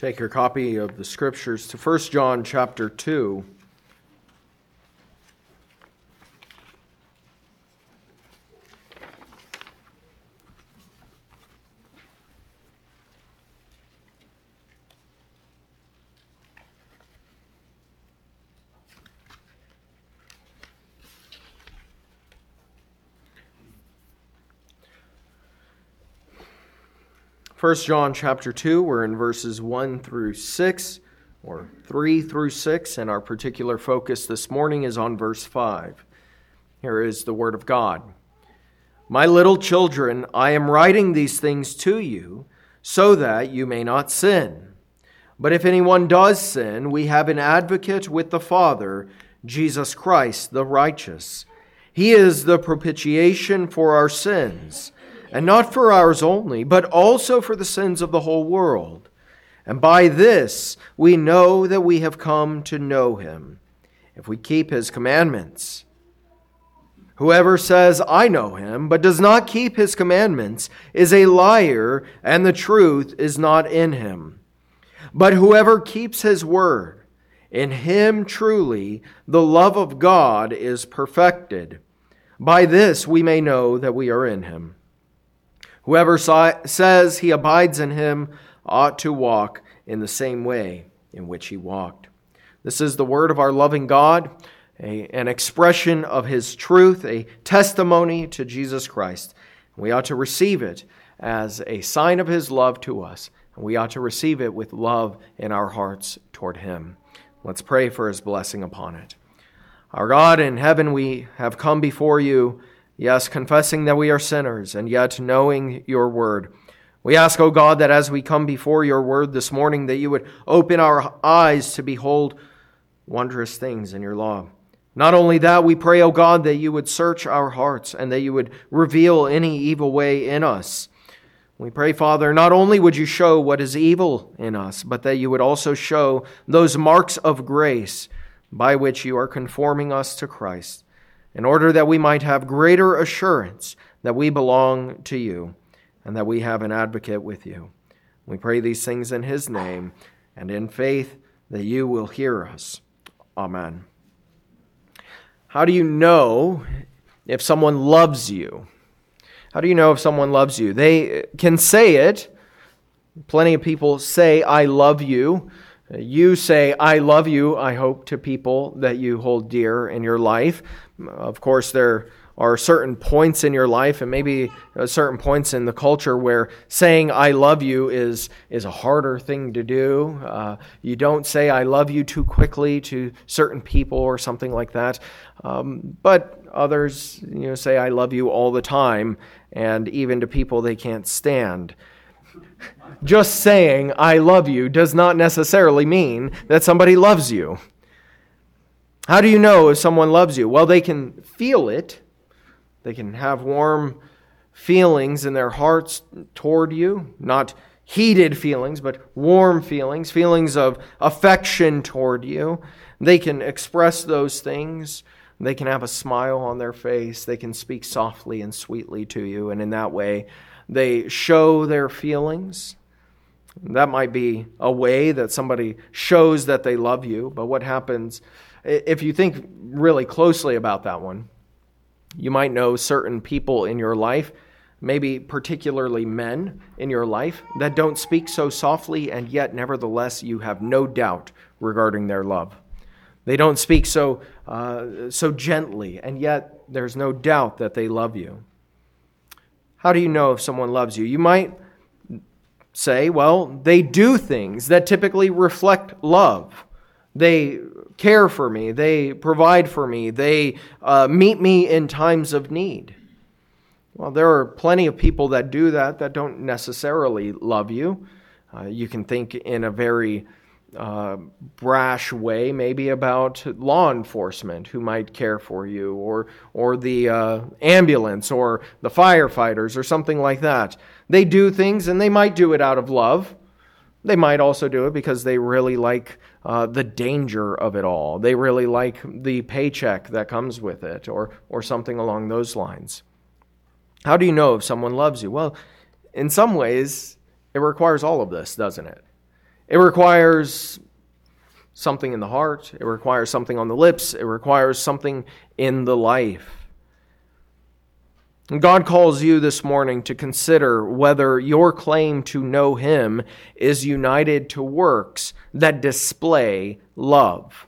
Take your copy of the Scriptures to 1 John chapter 2. 1 John chapter 2, we're in verses 1 through 6, or 3 through 6, and our particular focus this morning is on verse 5. Here is the word of God. My little children, I am writing these things to you so that you may not sin. But if anyone does sin, we have an advocate with the Father, Jesus Christ the righteous. He is the propitiation for our sins, and not for ours only, but also for the sins of the whole world. And by this we know that we have come to know him, if we keep his commandments. Whoever says, I know him, but does not keep his commandments, is a liar, and the truth is not in him. But whoever keeps his word, in him truly the love of God is perfected. By this we may know that we are in him. Whoever says he abides in him ought to walk in the same way in which he walked. This is the word of our loving God, an expression of his truth, a testimony to Jesus Christ. We ought to receive it as a sign of his love to us, and we ought to receive it with love in our hearts toward him. Let's pray for his blessing upon it. Our God in heaven, we have come before you, yes, confessing that we are sinners, and yet knowing your word. We ask, O God, that as we come before your word this morning, that you would open our eyes to behold wondrous things in your law. Not only that, we pray, O God, that you would search our hearts and that you would reveal any evil way in us. We pray, Father, not only would you show what is evil in us, but that you would also show those marks of grace by which you are conforming us to Christ, in order that we might have greater assurance that we belong to you and that we have an advocate with you. We pray these things in his name and in faith that you will hear us. Amen. How do you know if someone loves you? How do you know if someone loves you? They can say it. Plenty of people say, I love you. You say, I love you, I hope, to people that you hold dear in your life. Of course, there are certain points in your life and maybe certain points in the culture where saying I love you is a harder thing to do. You don't say I love you too quickly to certain people or something like that. But others, say I love you all the time, and even to people they can't stand. Just saying I love you does not necessarily mean that somebody loves you. How do you know if someone loves you? Well, they can feel it. They can have warm feelings in their hearts toward you. Not heated feelings, but warm feelings, feelings of affection toward you. They can express those things. They can have a smile on their face. They can speak softly and sweetly to you. And in that way, they show their feelings. That might be a way that somebody shows that they love you. But what happens if you think really closely about that one? You might know certain people in your life, maybe particularly men in your life, that don't speak so softly, and yet nevertheless you have no doubt regarding their love. They don't speak so gently, and yet there's no doubt that they love you. How do you know if someone loves you? You might say, well, they do things that typically reflect love. They care for me. They provide for me. They meet me in times of need. Well, there are plenty of people that do that don't necessarily love you. You can think in a very brash way, maybe about law enforcement who might care for you, or the ambulance, or the firefighters, or something like that. They do things, and they might do it out of love. They might also do it because they really like the danger of it all. They really like the paycheck that comes with it, or something along those lines. How do you know if someone loves you? Well, in some ways, it requires all of this, doesn't it? It requires something in the heart. It requires something on the lips. It requires something in the life. And God calls you this morning to consider whether your claim to know Him is united to works that display love.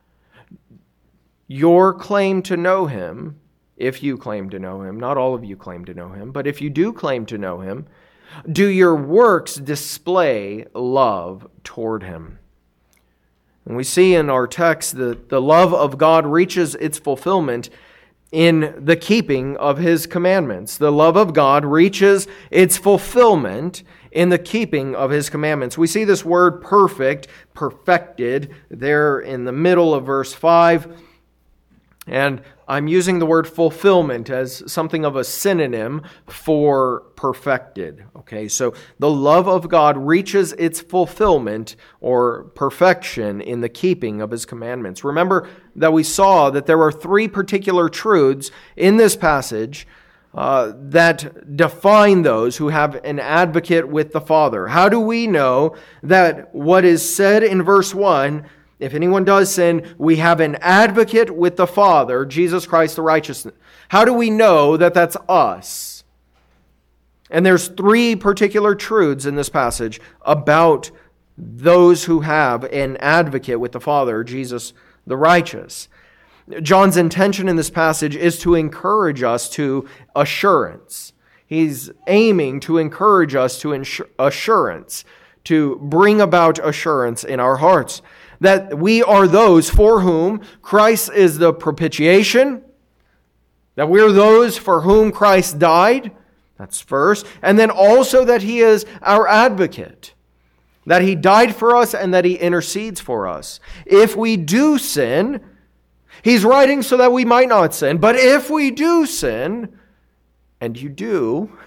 Your claim to know Him, if you claim to know Him, not all of you claim to know Him, but if you do claim to know Him, do your works display love toward Him? And we see in our text that the love of God reaches its fulfillment in the keeping of His commandments. The love of God reaches its fulfillment in the keeping of His commandments. We see this word perfect, perfected, there in the middle of verse 5. And I'm using the word fulfillment as something of a synonym for perfected. Okay, so the love of God reaches its fulfillment or perfection in the keeping of His commandments. Remember that we saw that there are three particular truths in this passage that define those who have an advocate with the Father. How do we know that what is said in verse 1, if anyone does sin, we have an advocate with the Father, Jesus Christ the righteous? How do we know that that's us? And there's three particular truths in this passage about those who have an advocate with the Father, Jesus the righteous. John's intention in this passage is to encourage us to assurance. He's aiming to encourage us to assurance, to bring about assurance in our hearts, that we are those for whom Christ is the propitiation, that we're those for whom Christ died, that's first, and then also that He is our advocate, that He died for us and that He intercedes for us. If we do sin, He's writing so that we might not sin, but if we do sin, and you do,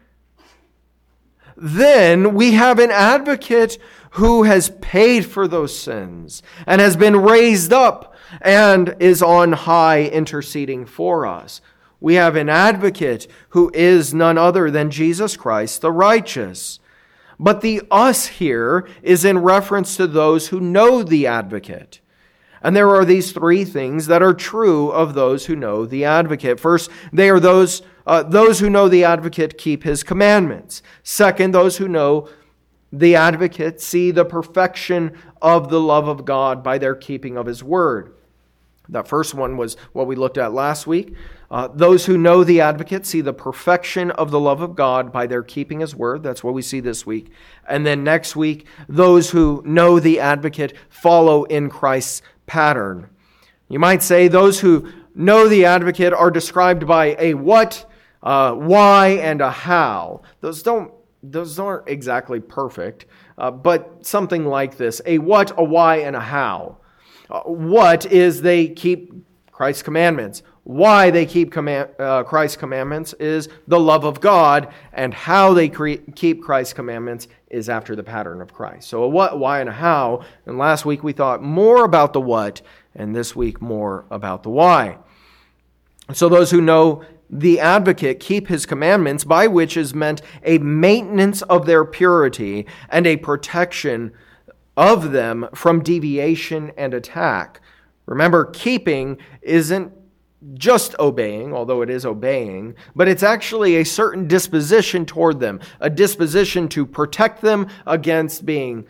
then we have an advocate who has paid for those sins and has been raised up and is on high interceding for us. We have an advocate who is none other than Jesus Christ the righteous. But the us here is in reference to those who know the advocate. And there are these three things that are true of those who know the advocate. First, they are those who know the advocate keep His commandments. Second, those who know the advocate see the perfection of the love of God by their keeping of His word. That first one was what we looked at last week. Those who know the advocate see the perfection of the love of God by their keeping His word. That's what we see this week. And then next week, those who know the advocate follow in Christ's pattern. You might say those who know the advocate are described by a what, why, and a how. Those aren't exactly perfect, but something like this: a what, a why, and a how. What is they keep Christ's commandments. Why they keep Christ's commandments is the love of God, and how they keep Christ's commandments is after the pattern of Christ. So a what, why, and a how. And last week we thought more about the what, and this week more about the why. So those who know the advocate keep His commandments, by which is meant a maintenance of their purity and a protection of them from deviation and attack. Remember, keeping isn't just obeying, although it is obeying, but it's actually a certain disposition toward them, a disposition to protect them against being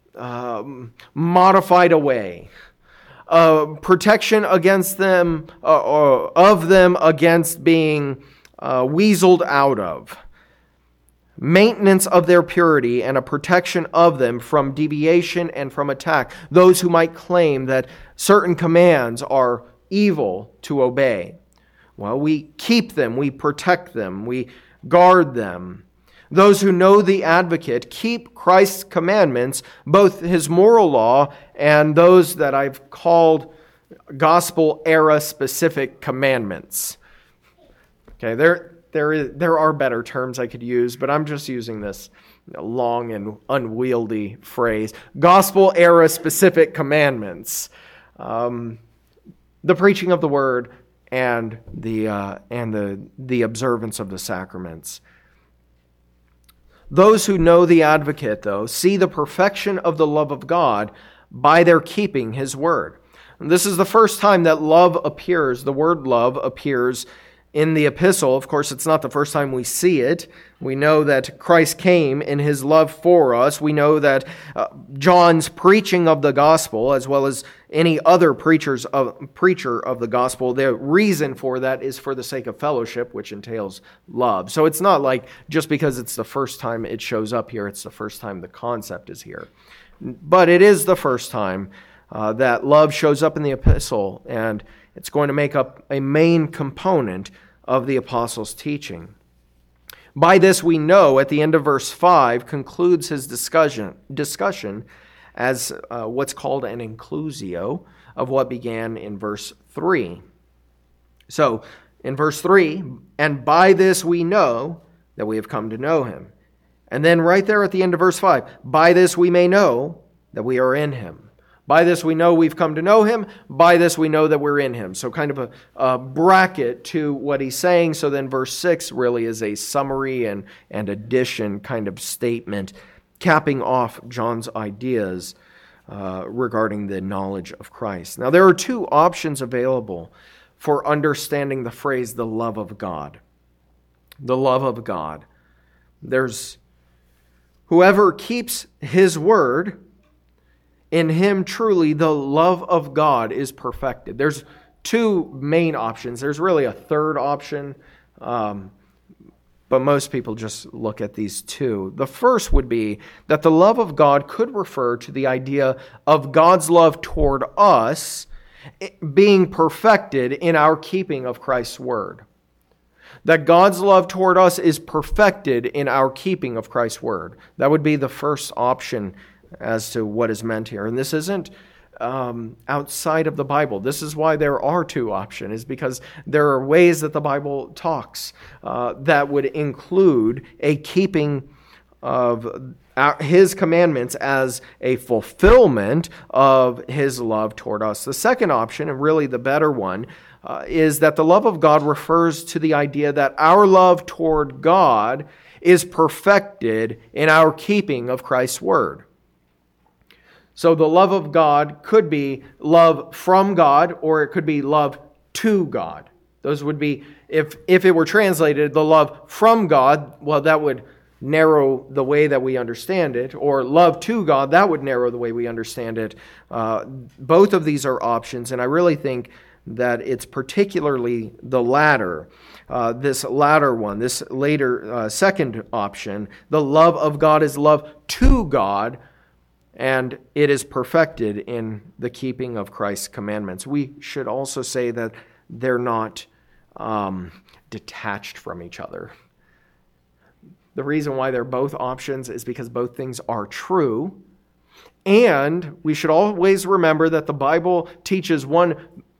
modified away, protection against them, of them against being weaseled out of, maintenance of their purity and a protection of them from deviation and from attack. Those who might claim that certain commands are evil to obey. Well, we keep them, we protect them, we guard them. Those who know the advocate keep Christ's commandments, both His moral law and those that I've called gospel-era specific commandments. Okay, there are better terms I could use, but I'm just using this long and unwieldy phrase. Gospel-era specific commandments. The preaching of the word and the observance of the sacraments. Those who know the advocate, though, see the perfection of the love of God by their keeping his word. And this is the first time that love appears, the word love appears in the epistle. Of course, it's not the first time we see it. We know that Christ came in his love for us. We know that John's preaching of the gospel, as well as any other preacher of the gospel, the reason for that is for the sake of fellowship, which entails love. So it's not like just because it's the first time it shows up here, it's the first time the concept is here. But it is the first time that love shows up in the epistle, and it's going to make up a main component of the apostles' teaching. By this we know, at the end of verse 5, concludes his discussion as what's called an inclusio of what began in verse 3. So, in verse 3, and by this we know that we have come to know him. And then right there at the end of verse 5, by this we may know that we are in him. By this we know we've come to know him. By this we know that we're in him. So kind of a bracket to what he's saying. So then verse 6 really is a summary and addition kind of statement, capping off John's ideas regarding the knowledge of Christ. Now there are two options available for understanding the phrase, the love of God. The love of God. There's whoever keeps his word, in him truly the love of God is perfected. There's two main options. There's really a third option, but most people just look at these two. The first would be that the love of God could refer to the idea of God's love toward us being perfected in our keeping of Christ's word. That God's love toward us is perfected in our keeping of Christ's word. That would be the first option as to what is meant here. And this isn't outside of the Bible. This is why there are two options, is because there are ways that the Bible talks that would include a keeping of his commandments as a fulfillment of his love toward us. The second option, and really the better one, is that the love of God refers to the idea that our love toward God is perfected in our keeping of Christ's word. So the love of God could be love from God, or it could be love to God. Those would be, if it were translated, the love from God, well, that would narrow the way that we understand it, or love to God, that would narrow the way we understand it. Both of these are options, and I really think that it's particularly the latter, this latter one, this later second option. The love of God is love to God, and it is perfected in the keeping of Christ's commandments. We should also say that they're not detached from each other. The reason why they're both options is because both things are true. And we should always remember that the Bible teaches one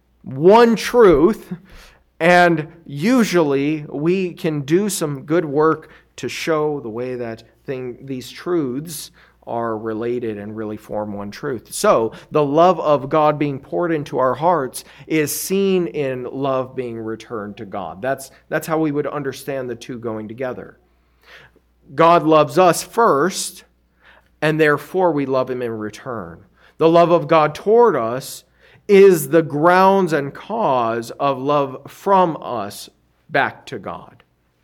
truth, and usually we can do some good work to show the way that these truths are related and really form one truth. So the love of God being poured into our hearts is seen in love being returned to God. That's how we would understand the two going together. God loves us first, and therefore we love him in return. The love of God toward us is the grounds and cause of love from us back to God.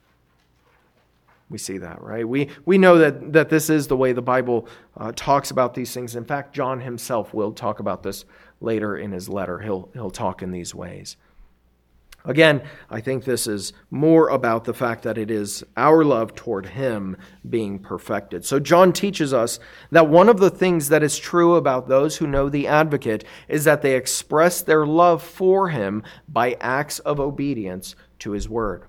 We see that, right? We know that this is the way the Bible talks about these things. In fact, John himself will talk about this later in his letter. He'll talk in these ways. Again, I think this is more about the fact that it is our love toward him being perfected. So John teaches us that one of the things that is true about those who know the advocate is that they express their love for him by acts of obedience to his word.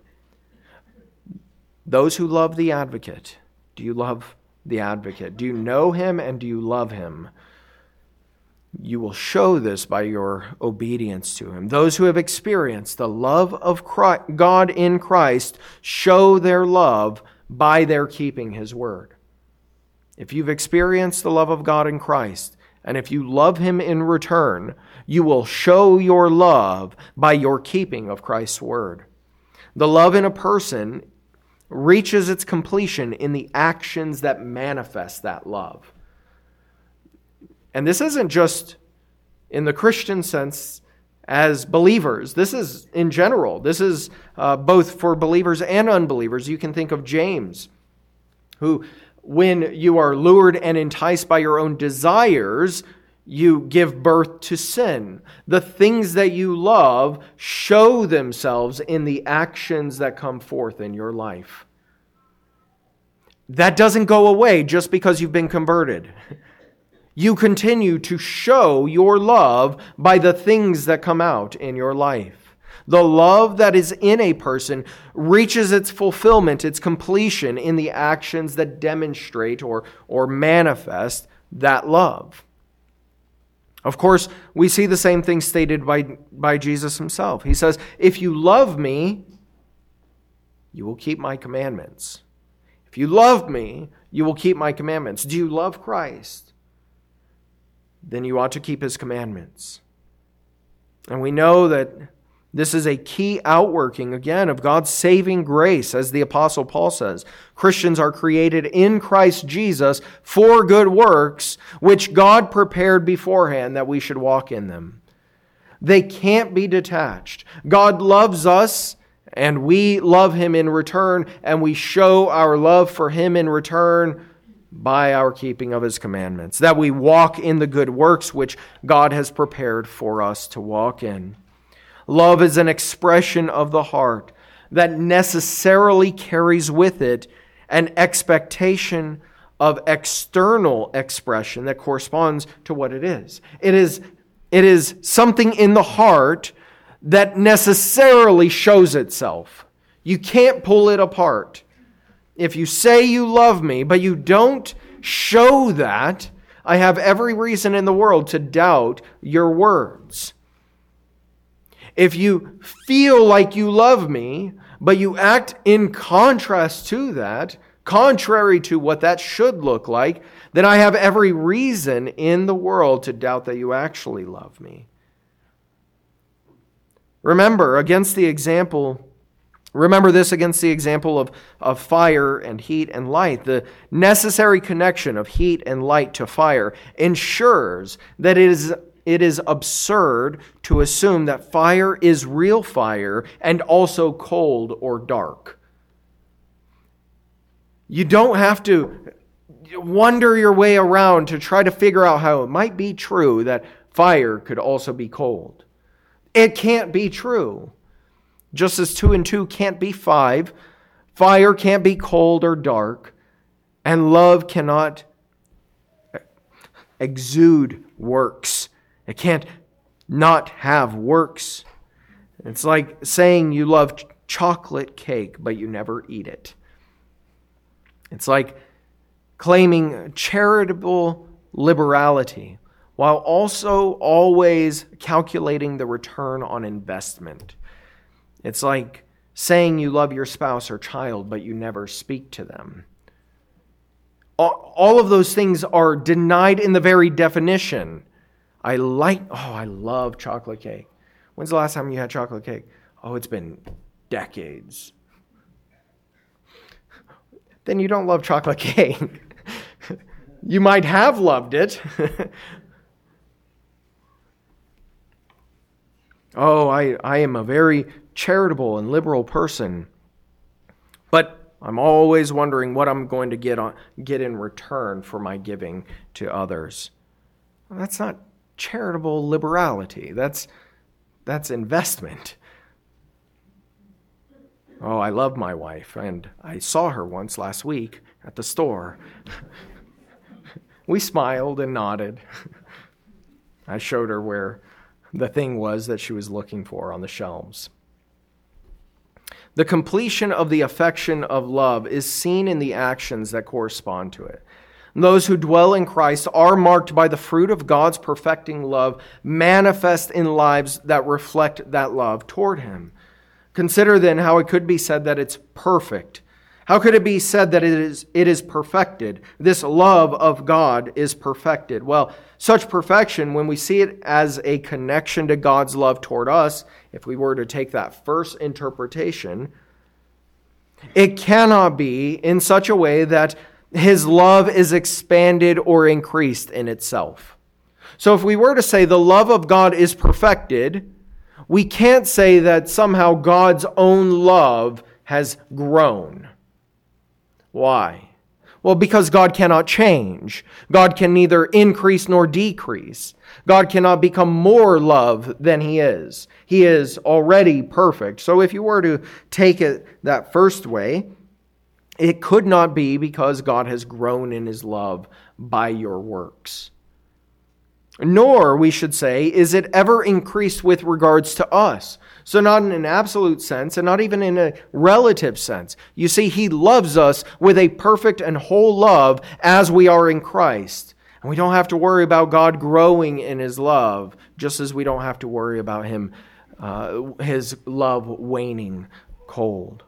Those who love the advocate, do you love the advocate? Do you know him and do you love him? You will show this by your obedience to him. Those who have experienced the love of God in Christ show their love by their keeping his word. If you've experienced the love of God in Christ, and if you love him in return, you will show your love by your keeping of Christ's word. The love in a person reaches its completion in the actions that manifest that love. And this isn't just in the Christian sense as believers. This is in general. This is both for believers and unbelievers. You can think of James, who, when you are lured and enticed by your own desires, you give birth to sin. The things that you love show themselves in the actions that come forth in your life. That doesn't go away just because you've been converted. You continue to show your love by the things that come out in your life. The love that is in a person reaches its fulfillment, its completion in the actions that demonstrate or manifest that love. Of course, we see the same thing stated by Jesus himself. He says, if you love me, you will keep my commandments. If you love me, you will keep my commandments. Do you love Christ? Then you ought to keep his commandments. And we know that this is a key outworking, again, of God's saving grace, as the Apostle Paul says. Christians are created in Christ Jesus for good works, which God prepared beforehand that we should walk in them. They can't be detached. God loves us, and we love him in return, and we show our love for him in return by our keeping of his commandments, that we walk in the good works which God has prepared for us to walk in. Love is an expression of the heart that necessarily carries with it an expectation of external expression that corresponds to what it is. It is something in the heart that necessarily shows itself. You can't pull it apart. If you say you love me, but you don't show that, I have every reason in the world to doubt your words. If you feel like you love me, but you act in contrast to that, contrary to what that should look like, then I have every reason in the world to doubt that you actually love me. Remember this against the example of fire and heat and light. The necessary connection of heat and light to fire ensures that it is absurd to assume that fire is real fire and also cold or dark. You don't have to wander your way around to try to figure out how it might be true that fire could also be cold. It can't be true. Just as 2 and 2 can't be 5, fire can't be cold or dark, and love cannot exude works. It can't not have works. It's like saying you love chocolate cake, but you never eat it. It's like claiming charitable liberality while also always calculating the return on investment. It's like saying you love your spouse or child, but you never speak to them. All of those things are denied in the very definition. I love chocolate cake. When's the last time you had chocolate cake? Oh, it's been decades. Then you don't love chocolate cake. You might have loved it. Oh, I am a very charitable and liberal person, but I'm always wondering what I'm going to get in return for my giving to others. Well, that's not charitable liberality. That's investment. Oh, I love my wife, and I saw her once last week at the store. We smiled and nodded. I showed her where the thing was that she was looking for on the shelves. The completion of the affection of love is seen in the actions that correspond to it. Those who dwell in Christ are marked by the fruit of God's perfecting love, manifest in lives that reflect that love toward him. Consider then how it could be said that it's perfect. How could it be said that it is perfected? This love of God is perfected. Well, such perfection, when we see it as a connection to God's love toward us, if we were to take that first interpretation, It cannot be in such a way that his love is expanded or increased in itself. So if we were to say the love of God is perfected, we can't say that somehow God's own love has grown. Why? Well, because God cannot change. God can neither increase nor decrease. God cannot become more love than he is. He is already perfect. So if you were to take it that first way, it could not be because God has grown in his love by your works. Nor, we should say, is it ever increased with regards to us. So not in an absolute sense and not even in a relative sense. You see, he loves us with a perfect and whole love as we are in Christ. And we don't have to worry about God growing in his love, just as we don't have to worry about him, his love waning cold,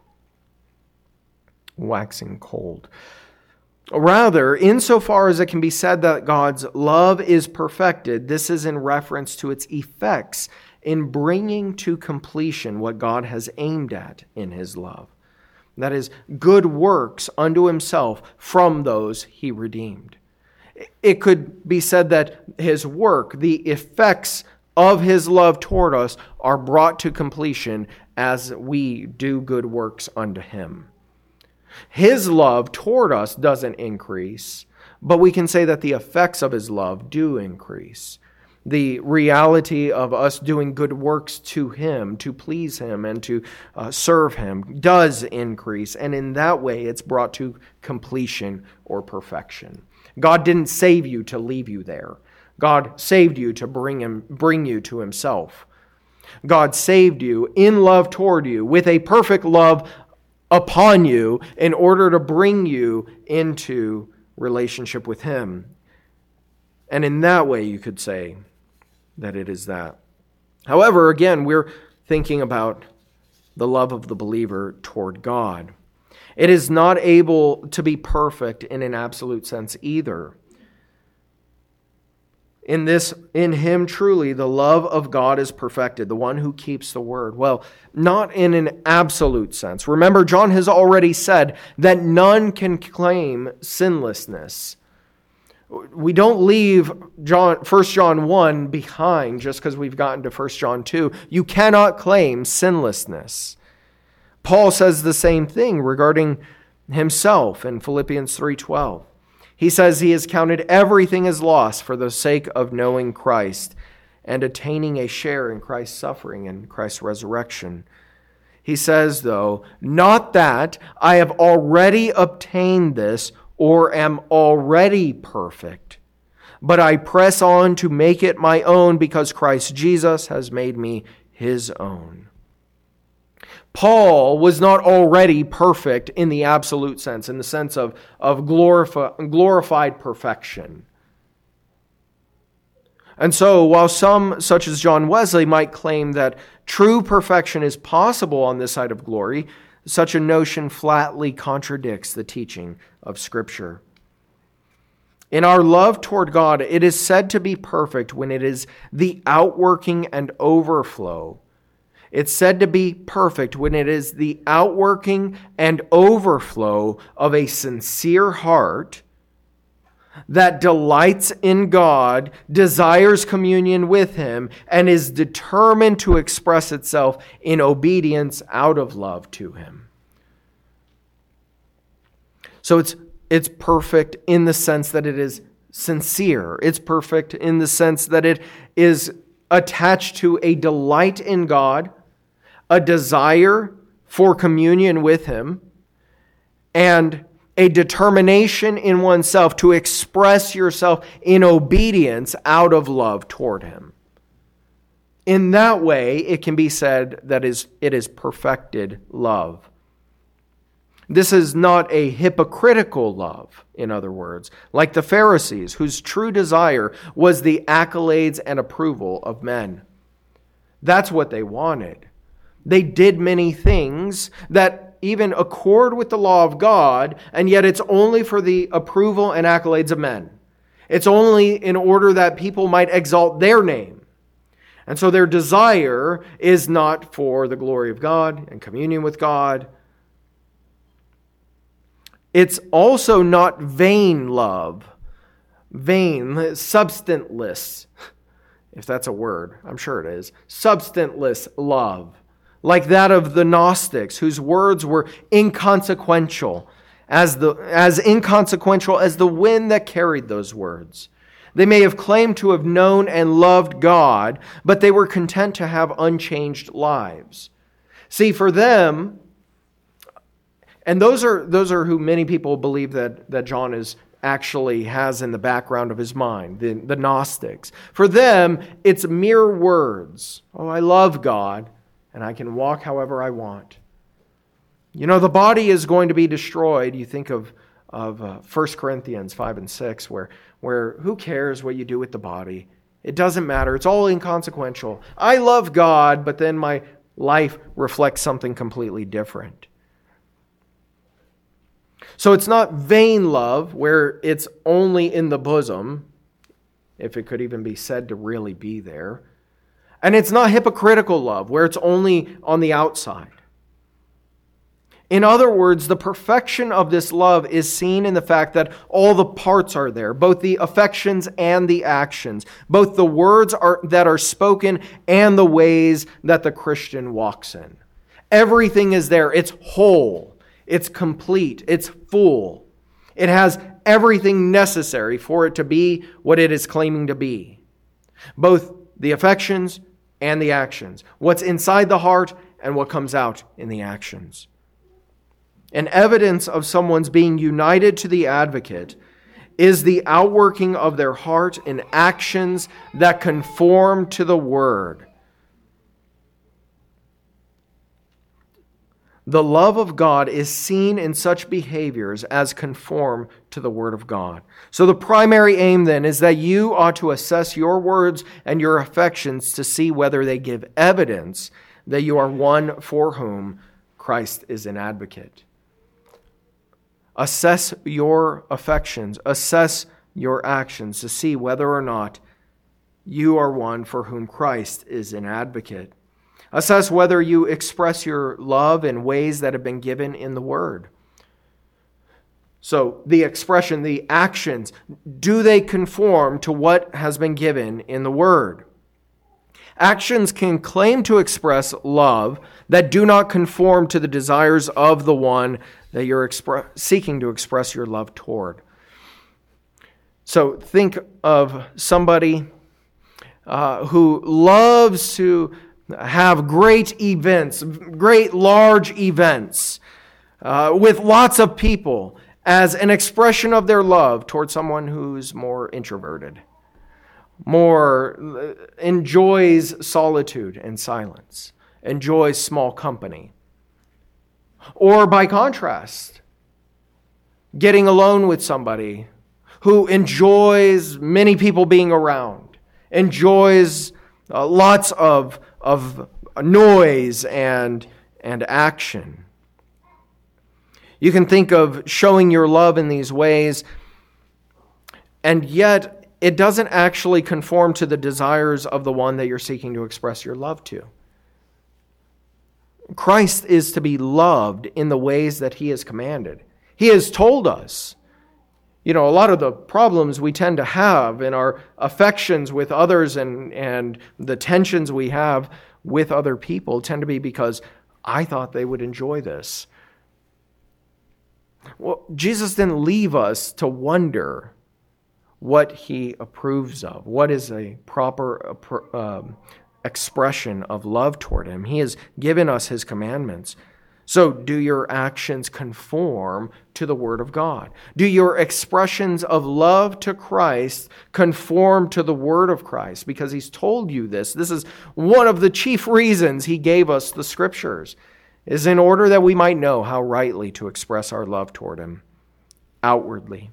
waxing cold. Rather, insofar as it can be said that God's love is perfected, this is in reference to its effects in bringing to completion what God has aimed at in his love. That is, good works unto himself from those he redeemed. It could be said that his work, the effects of his love toward us, are brought to completion as we do good works unto him. His love toward us doesn't increase, but we can say that the effects of his love do increase. The reality of us doing good works to him, to please him, and to serve him does increase. And in that way, it's brought to completion or perfection. God didn't save you to leave you there. God saved you to bring you to himself. God saved you in love toward you with a perfect love upon you in order to bring you into relationship with him. And in that way, you could say that it is that. However, again, we're thinking about the love of the believer toward God. It is not able to be perfect in an absolute sense either. In him truly the love of God is perfected, the one who keeps the word. Well, not in an absolute sense. Remember, John has already said that none can claim sinlessness. We don't leave 1 John 1 behind just because we've gotten to 1 John 2. You cannot claim sinlessness. Paul says the same thing regarding himself in Philippians 3:12. He says he has counted everything as loss for the sake of knowing Christ and attaining a share in Christ's suffering and Christ's resurrection. He says, though, not that I have already obtained this or am already perfect, but I press on to make it my own because Christ Jesus has made me his own. Paul was not already perfect in the absolute sense, in the sense of glorified perfection. And so, while some, such as John Wesley, might claim that true perfection is possible on this side of glory, such a notion flatly contradicts the teaching of Scripture. In our love toward God, it is said to be perfect when it is the outworking and overflow. It's said to be perfect when it is the outworking and overflow of a sincere heart that delights in God, desires communion with him, and is determined to express itself in obedience out of love to him. So it's perfect in the sense that it is sincere. It's perfect in the sense that it is attached to a delight in God, a desire for communion with him, and a determination in oneself to express yourself in obedience out of love toward him. In that way, it can be said that it is perfected love. This is not a hypocritical love, in other words, like the Pharisees, whose true desire was the accolades and approval of men. That's what they wanted. They did many things that even accord with the law of God, and yet it's only for the approval and accolades of men. It's only in order that people might exalt their name. And so their desire is not for the glory of God and communion with God It's also not vain love. Vain, substanceless, if that's a word. I'm sure it is. Substanceless love, like that of the Gnostics, whose words were inconsequential, as inconsequential as the wind that carried those words. They may have claimed to have known and loved God, but they were content to have unchanged lives. See, for them, and those are who many people believe that John actually has in the background of his mind, the Gnostics. For them, it's mere words. Oh, I love God, and I can walk however I want. You know, the body is going to be destroyed. You think of 1 Corinthians 5 and 6, where who cares what you do with the body? It doesn't matter. It's all inconsequential. I love God, but then my life reflects something completely different. So it's not vain love, where it's only in the bosom, if it could even be said to really be there. And it's not hypocritical love, where it's only on the outside. In other words, the perfection of this love is seen in the fact that all the parts are there, both the affections and the actions, both the words that are spoken and the ways that the Christian walks in. Everything is there. It's whole. It's complete. It's full. It has everything necessary for it to be what it is claiming to be. Both the affections and the actions. What's inside the heart and what comes out in the actions. An evidence of someone's being united to the advocate is the outworking of their heart in actions that conform to the Word. The love of God is seen in such behaviors as conform to the Word of God. So the primary aim then is that you ought to assess your words and your affections to see whether they give evidence that you are one for whom Christ is an advocate. Assess your affections, assess your actions to see whether or not you are one for whom Christ is an advocate. Assess whether you express your love in ways that have been given in the Word. So the expression, the actions, do they conform to what has been given in the Word? Actions can claim to express love that do not conform to the desires of the one that you're seeking to express your love toward. So think of somebody who loves to have great events, great large events with lots of people as an expression of their love toward someone who's more introverted, more enjoys solitude and silence, enjoys small company. Or by contrast, getting alone with somebody who enjoys many people being around, enjoys lots of noise and action. You can think of showing your love in these ways, and yet it doesn't actually conform to the desires of the one that you're seeking to express your love to. Christ is to be loved in the ways that He has commanded. He has told us. You know, a lot of the problems we tend to have in our affections with others and the tensions we have with other people tend to be because I thought they would enjoy this. Well, Jesus didn't leave us to wonder what He approves of, what is a proper expression of love toward Him. He has given us His commandments. So do your actions conform to the Word of God? Do your expressions of love to Christ conform to the Word of Christ? Because He's told you this. This is one of the chief reasons He gave us the Scriptures, is in order that we might know how rightly to express our love toward Him outwardly.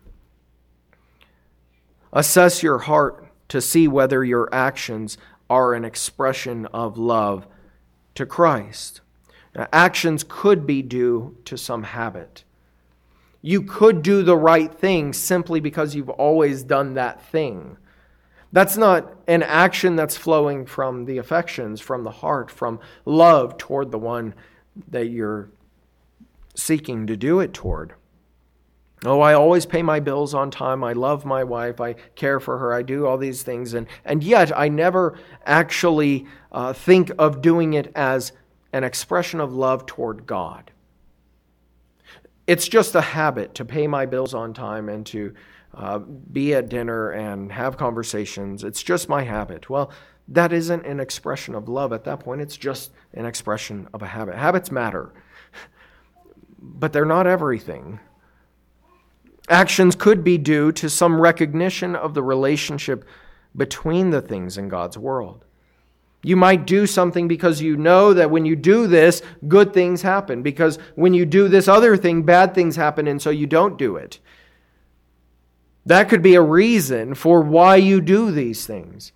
Assess your heart to see whether your actions are an expression of love to Christ. Now, actions could be due to some habit. You could do the right thing simply because you've always done that thing. That's not an action that's flowing from the affections, from the heart, from love toward the one that you're seeking to do it toward. Oh, I always pay my bills on time. I love my wife. I care for her. I do all these things. And yet I never actually think of doing it as an expression of love toward God. It's just a habit to pay my bills on time and to be at dinner and have conversations. It's just my habit. Well, that isn't an expression of love at that point. It's just an expression of a habit. Habits matter, but they're not everything. Actions could be due to some recognition of the relationship between the things in God's world. You might do something because you know that when you do this, good things happen. Because when you do this other thing, bad things happen, and so you don't do it. That could be a reason for why you do these things.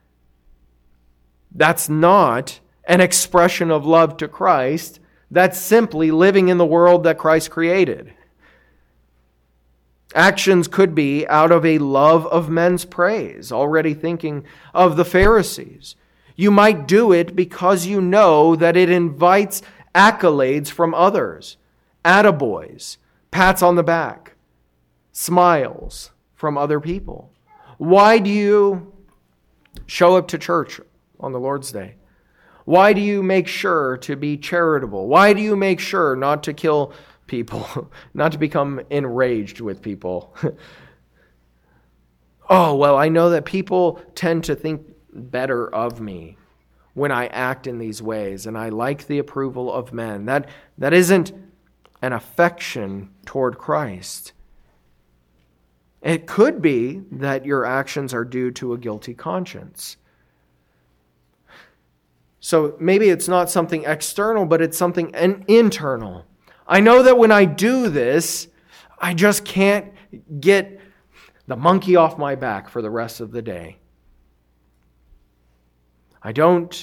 That's not an expression of love to Christ. That's simply living in the world that Christ created. Actions could be out of a love of men's praise, already thinking of the Pharisees. You might do it because you know that it invites accolades from others, attaboys, pats on the back, smiles from other people. Why do you show up to church on the Lord's Day? Why do you make sure to be charitable? Why do you make sure not to kill people, not to become enraged with people? Oh, well, I know that people tend to think better of me when I act in these ways, and I like the approval of men. That isn't an affection toward Christ. It could be that your actions are due to a guilty conscience. So maybe it's not something external, but it's something internal. I know that when I do this, I just can't get the monkey off my back for the rest of the day. I don't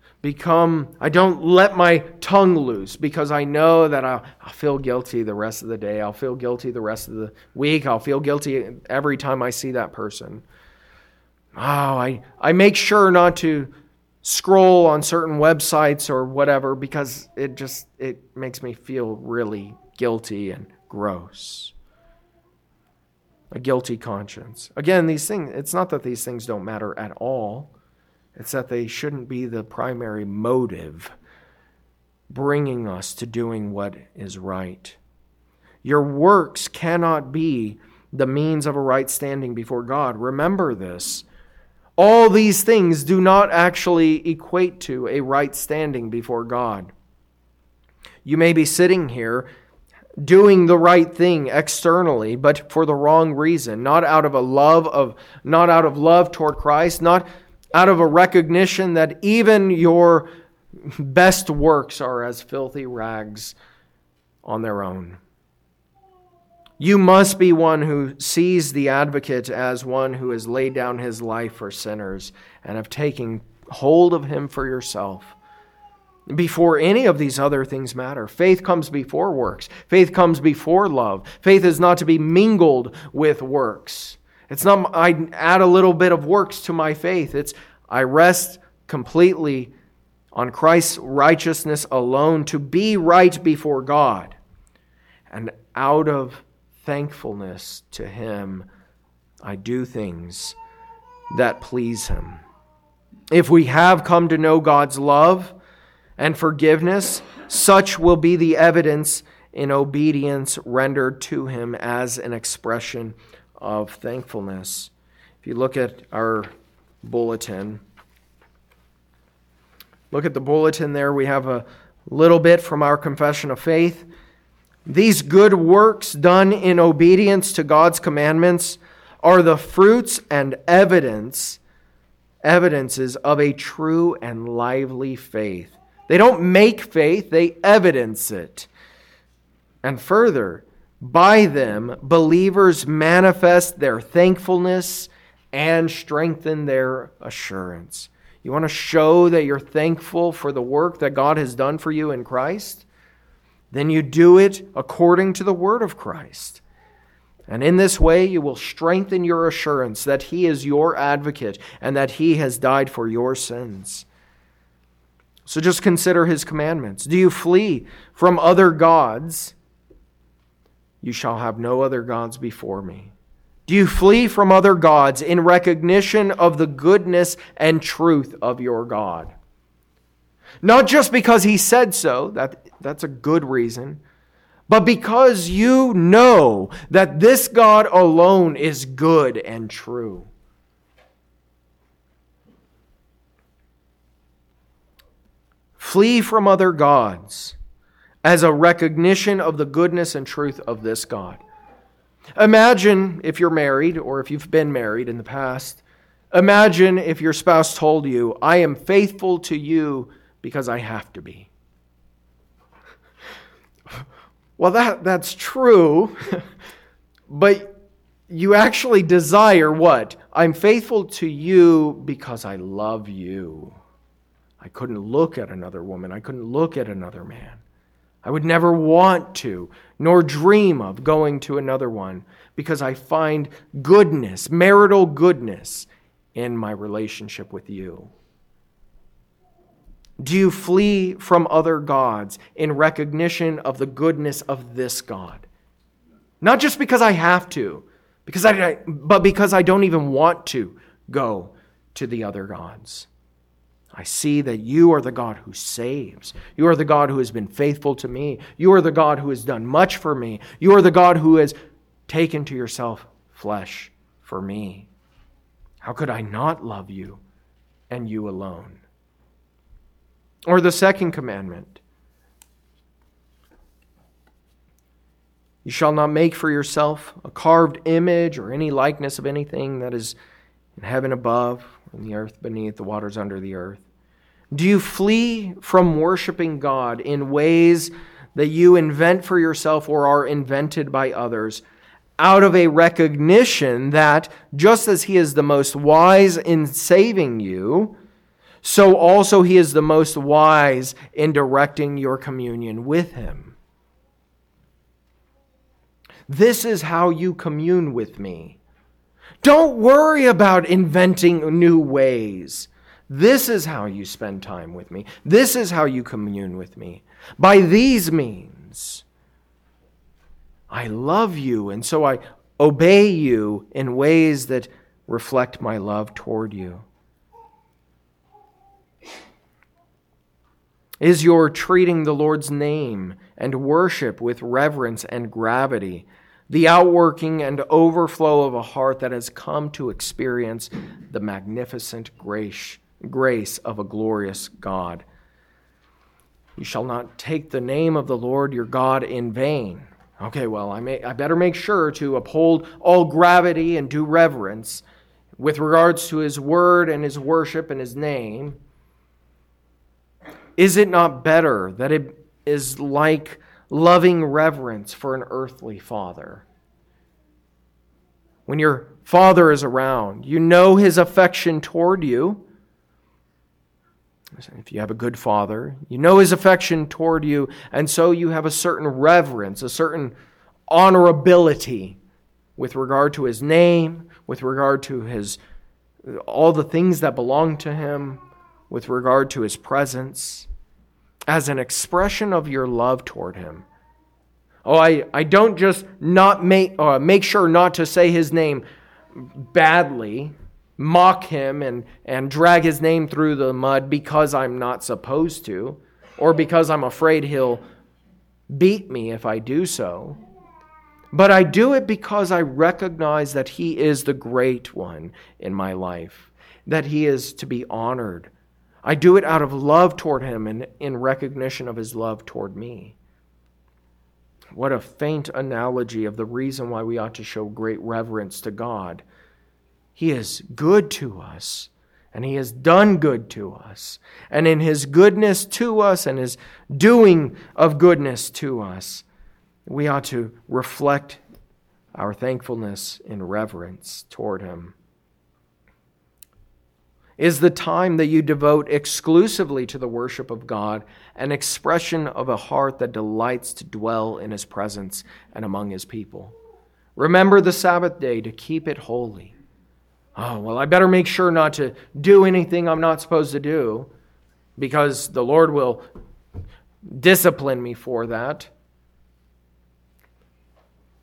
let my tongue loose because I know that I'll feel guilty the rest of the day. I'll feel guilty the rest of the week. I'll feel guilty every time I see that person. I make sure not to scroll on certain websites or whatever because it makes me feel really guilty and gross. A guilty conscience. Again, these things, it's not that these things don't matter at all. It's that they shouldn't be the primary motive bringing us to doing what is right. Your works cannot be the means of a right standing before God. Remember this. All these things do not actually equate to a right standing before God. You may be sitting here doing the right thing externally, but for the wrong reason, not out of love toward Christ, not out of a recognition that even your best works are as filthy rags on their own. You must be one who sees the advocate as one who has laid down his life for sinners and have taken hold of him for yourself. Before any of these other things matter. Faith comes before works. Faith comes before love. Faith is not to be mingled with works. It's not I add a little bit of works to my faith. It's I rest completely on Christ's righteousness alone to be right before God. And out of thankfulness to Him, I do things that please Him. If we have come to know God's love and forgiveness, such will be the evidence in obedience rendered to Him as an expression of thankfulness. If you look at our bulletin, look at the bulletin there. We have a little bit from our confession of faith. These good works done in obedience to God's commandments are the fruits and evidences of a true and lively faith. They don't make faith, they evidence it. And further, by them, believers manifest their thankfulness and strengthen their assurance. You want to show that you're thankful for the work that God has done for you in Christ? Then you do it according to the word of Christ. And in this way, you will strengthen your assurance that He is your advocate and that He has died for your sins. So just consider His commandments. Do you flee from other gods You shall have no other gods before me. Do you flee from other gods in recognition of the goodness and truth of your God? Not just because he said so, that's a good reason, but because you know that this God alone is good and true. Flee from other gods as a recognition of the goodness and truth of this God. Imagine if you're married or if you've been married in the past. Imagine if your spouse told you, I am faithful to you because I have to be. Well, that's true, but you actually desire what? I'm faithful to you because I love you. I couldn't look at another woman. I couldn't look at another man. I would never want to, nor dream of going to another one, because I find goodness, marital goodness, in my relationship with you. Do you flee from other gods in recognition of the goodness of this God? Not just because I have to, but because I don't even want to go to the other gods. I see that you are the God who saves. You are the God who has been faithful to me. You are the God who has done much for me. You are the God who has taken to yourself flesh for me. How could I not love you and you alone? Or the second commandment. You shall not make for yourself a carved image or any likeness of anything that is in heaven above, in the earth beneath, the waters under the earth. Do you flee from worshiping God in ways that you invent for yourself or are invented by others out of a recognition that just as He is the most wise in saving you, so also He is the most wise in directing your communion with Him? This is how you commune with me. Don't worry about inventing new ways. This is how you spend time with me. This is how you commune with me. By these means, I love you, and so I obey you in ways that reflect my love toward you. Is your treating the Lord's name and worship with reverence and gravity the outworking and overflow of a heart that has come to experience the magnificent grace of a glorious God? You shall not take the name of the Lord your God in vain. Okay, well, I better make sure to uphold all gravity and due reverence with regards to His word and His worship and His name. Is it not better that it is like loving reverence for an earthly father? When your father is around, you know his affection toward you. If you have a good father, you know his affection toward you, and so you have a certain reverence, a certain honorability with regard to his name, with regard to all the things that belong to him, with regard to his presence, as an expression of your love toward him. Oh, I don't just not make sure not to say his name badly, mock him and drag his name through the mud because I'm not supposed to, or because I'm afraid he'll beat me if I do so. But I do it because I recognize that he is the great one in my life, that he is to be honored. I do it out of love toward him and in recognition of his love toward me. What a faint analogy of the reason why we ought to show great reverence to God. He is good to us, and He has done good to us. And in His goodness to us and His doing of goodness to us, we ought to reflect our thankfulness in reverence toward Him. Is the time that you devote exclusively to the worship of God an expression of a heart that delights to dwell in His presence and among His people? Remember the Sabbath day to keep it holy. Oh, well, I better make sure not to do anything I'm not supposed to do because the Lord will discipline me for that.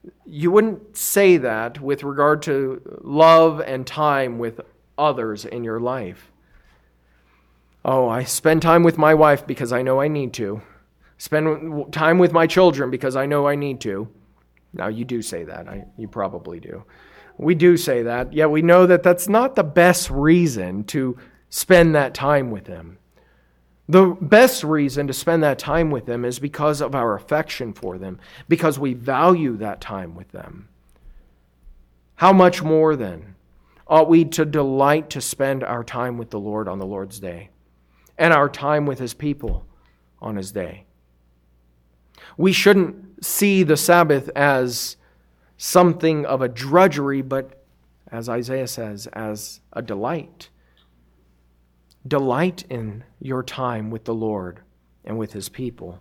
you wouldn't say that with regard to love and time with others in your life. Oh, I spend time with my wife because I know I need to. Spend time with my children because I know I need to. Now, you do say that. You probably do. We do say that, yet we know that that's not the best reason to spend that time with them. The best reason to spend that time with them is because of our affection for them, because we value that time with them. How much more then ought we to delight to spend our time with the Lord on the Lord's day and our time with His people on His day? We shouldn't see the Sabbath as something of a drudgery, but as Isaiah says, as a delight. Delight in your time with the Lord and with His people.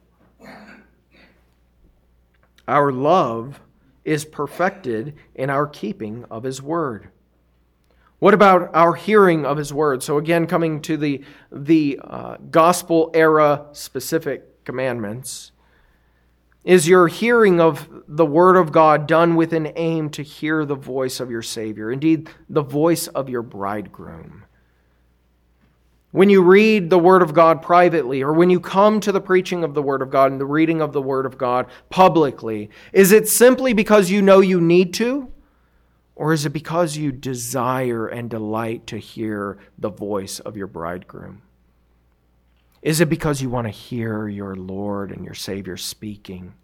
Our love is perfected in our keeping of His word. What about our hearing of His word? So again, coming to the gospel era specific commandments. Is your hearing of the Word of God done with an aim to hear the voice of your Savior? Indeed, the voice of your bridegroom. When you read the Word of God privately, or when you come to the preaching of the Word of God and the reading of the Word of God publicly, is it simply because you know you need to? Or is it because you desire and delight to hear the voice of your bridegroom? Is it because you want to hear your Lord and your Savior speaking?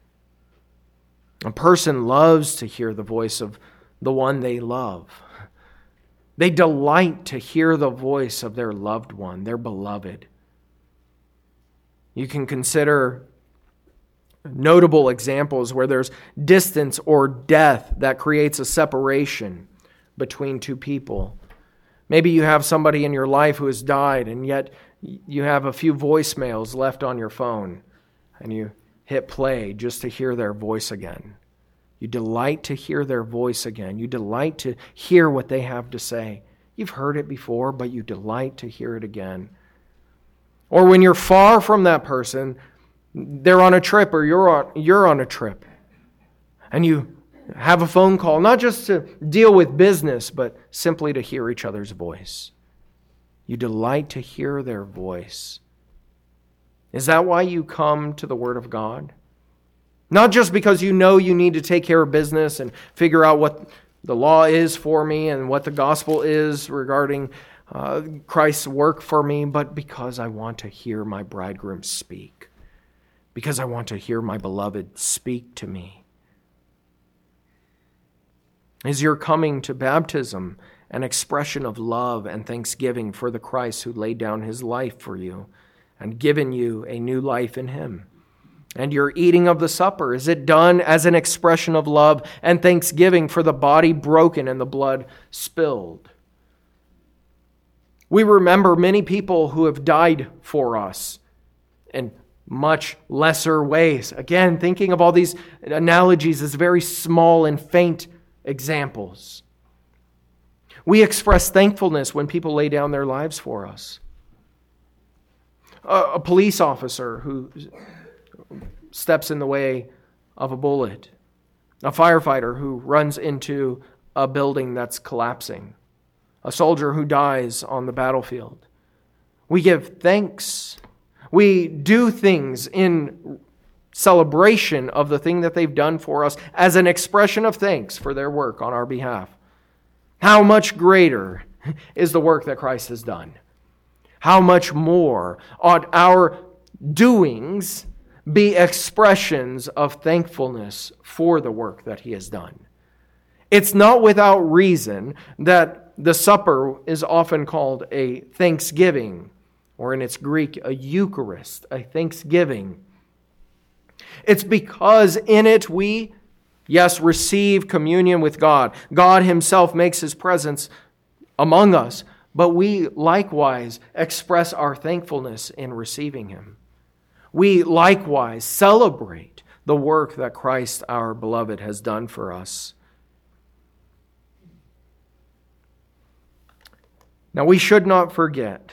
A person loves to hear the voice of the one they love. They delight to hear the voice of their loved one, their beloved. You can consider notable examples where there's distance or death that creates a separation between two people. Maybe you have somebody in your life who has died, and yet you have a few voicemails left on your phone, and you hit play just to hear their voice again. You delight to hear their voice again. You delight to hear what they have to say. You've heard it before, but you delight to hear it again. Or when you're far from that person, they're on a trip or you're on a trip, and you have a phone call, not just to deal with business, but simply to hear each other's voice. You delight to hear their voice. Is that why you come to the Word of God? Not just because you know you need to take care of business and figure out what the law is for me and what the gospel is regarding Christ's work for me, but because I want to hear my bridegroom speak. Because I want to hear my beloved speak to me. Is your coming to baptism an expression of love and thanksgiving for the Christ who laid down His life for you and given you a new life in Him? And your eating of the supper, is it done as an expression of love and thanksgiving for the body broken and the blood spilled? We remember many people who have died for us in much lesser ways. Again, thinking of all these analogies as very small and faint examples. We express thankfulness when people lay down their lives for us. A police officer who steps in the way of a bullet. A firefighter who runs into a building that's collapsing. A soldier who dies on the battlefield. We give thanks. We do things in celebration of the thing that they've done for us as an expression of thanks for their work on our behalf. How much greater is the work that Christ has done? How much more ought our doings be expressions of thankfulness for the work that He has done? It's not without reason that the supper is often called a thanksgiving, or in its Greek, a Eucharist, a thanksgiving. It's because in it we, yes, receive communion with God. God Himself makes His presence among us, but we likewise express our thankfulness in receiving Him. We likewise celebrate the work that Christ, our beloved, has done for us. Now, we should not forget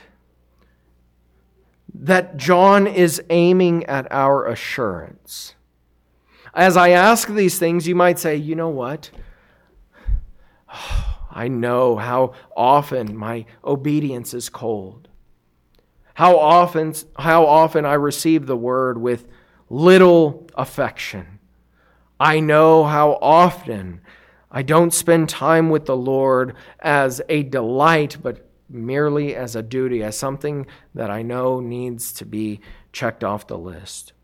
that John is aiming at our assurance. As I ask these things, you might say, you know what? I know how often my obedience is cold. How often I receive the word with little affection. I know how often I don't spend time with the Lord as a delight, but merely as a duty, as something that I know needs to be checked off the list.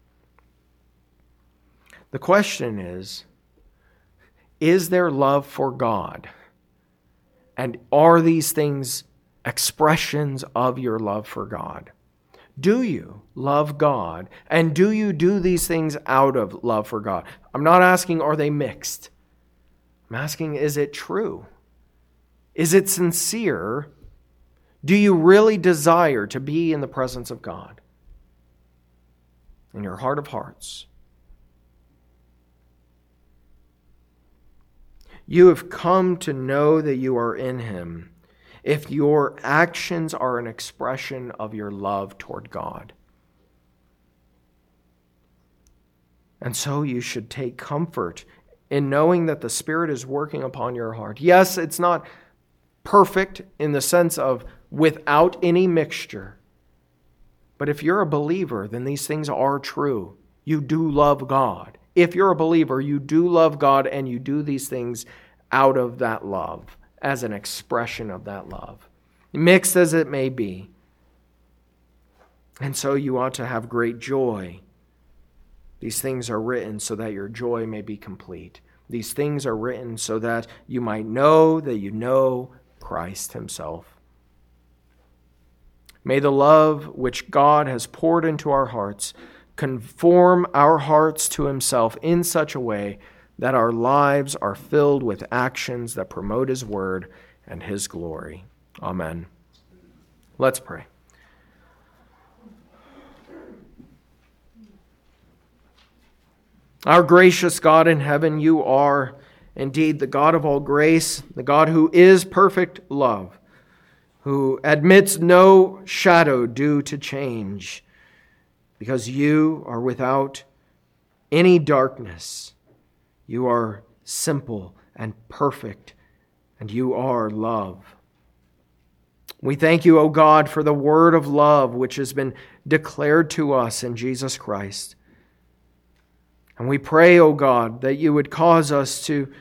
The question is there love for God? And are these things expressions of your love for God? Do you love God? And do you do these things out of love for God? I'm not asking, are they mixed? I'm asking, is it true? Is it sincere? Do you really desire to be in the presence of God? In your heart of hearts. You have come to know that you are in Him if your actions are an expression of your love toward God. And so you should take comfort in knowing that the Spirit is working upon your heart. Yes, it's not perfect in the sense of without any mixture. But if you're a believer, then these things are true. You do love God. If you're a believer, you do love God and you do these things out of that love, as an expression of that love, mixed as it may be. And so you ought to have great joy. These things are written so that your joy may be complete. These things are written so that you might know that you know Christ Himself. May the love which God has poured into our hearts conform our hearts to Himself in such a way that our lives are filled with actions that promote His word and His glory. Amen. Let's pray. Our gracious God in heaven, you are indeed the God of all grace, the God who is perfect love, who admits no shadow due to change, because you are without any darkness. You are simple and perfect, and you are love. We thank you, O God, for the word of love which has been declared to us in Jesus Christ. And we pray, O God, that you would cause us to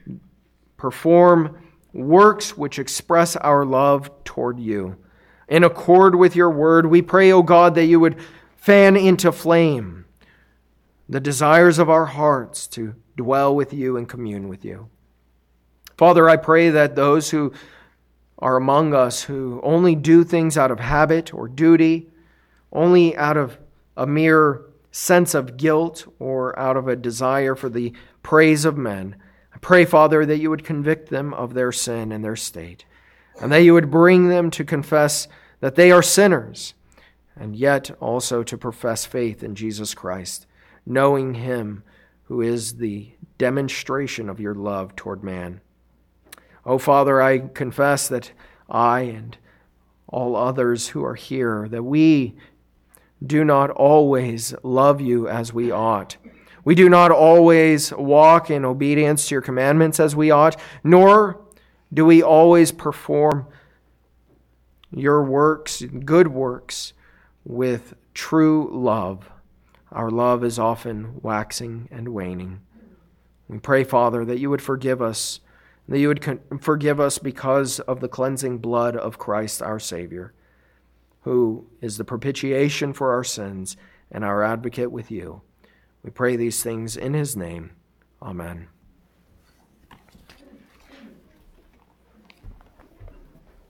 perform works which express our love toward you. In accord with your word, we pray, O God, that you would fan into flame the desires of our hearts to dwell with you and commune with you. Father, I pray that those who are among us who only do things out of habit or duty, only out of a mere sense of guilt or out of a desire for the praise of men, I pray, Father, that you would convict them of their sin and their state, and that you would bring them to confess that they are sinners, and yet also to profess faith in Jesus Christ, knowing Him who is the demonstration of your love toward man. Oh, Father, I confess that I and all others who are here, that we do not always love you as we ought. We do not always walk in obedience to your commandments as we ought, nor do we always perform your works, good works, with true love. Our love is often waxing and waning. We pray, Father, that you would forgive us, that you would forgive us because of the cleansing blood of Christ our Savior, who is the propitiation for our sins and our advocate with you. We pray these things in His name. Amen.